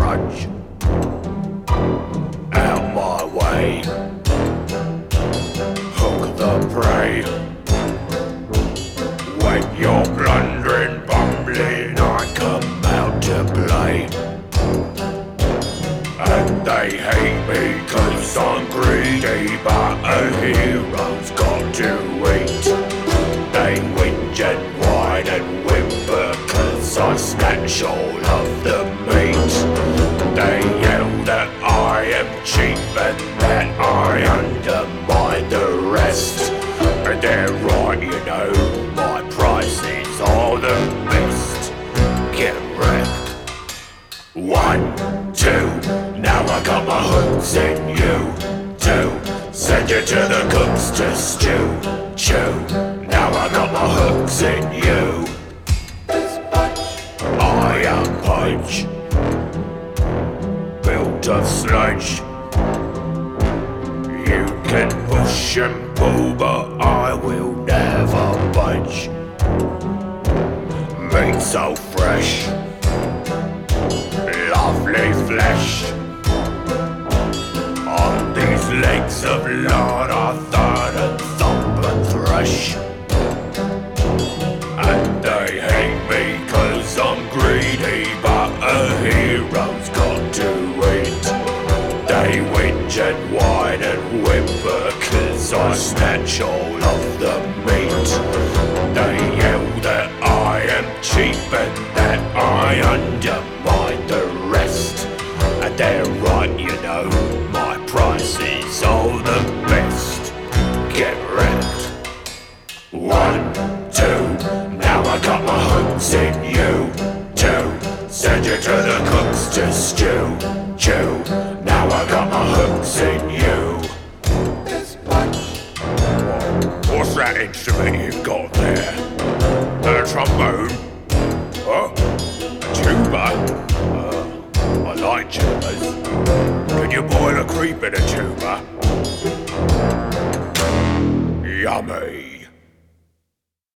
budge out my way. Hook the prey. When you're blundering, bumbling, I come out to play. And they hate me 'cause I'm greedy, but a hero's got to eat. They whinge and whine and whimper 'cause I snatch all of the meat. They yell that I am cheap and that I undermine the rest. And they're right, you know, my prices are the best. Get wrecked. 1, 2, now I got my hooks in you. 2, send you to the cooks to stew. Chew, now I got my hooks in you. I am Punch, built of sludge. You can push and pull, but I will never budge. Meat so fresh, lovely flesh. On these legs of lard I thud and thump and thresh. And they hate me 'cause I'm greedy, but a hero's got to eat. They whinge and whine and whimper 'cause I snatch all of the meat. They yell that I am cheap and that I undermine the rest. And they're right, you know, my prices are the best. Get wrecked. 1, 2, now I got my hooks in you. 2, send you to the cooks to stew. Chew, now I got my hooks in you. What's that instrument you've got there? A trombone? Huh? A tuba? I like tubas. Can you boil a creep in a tuba? Yummy.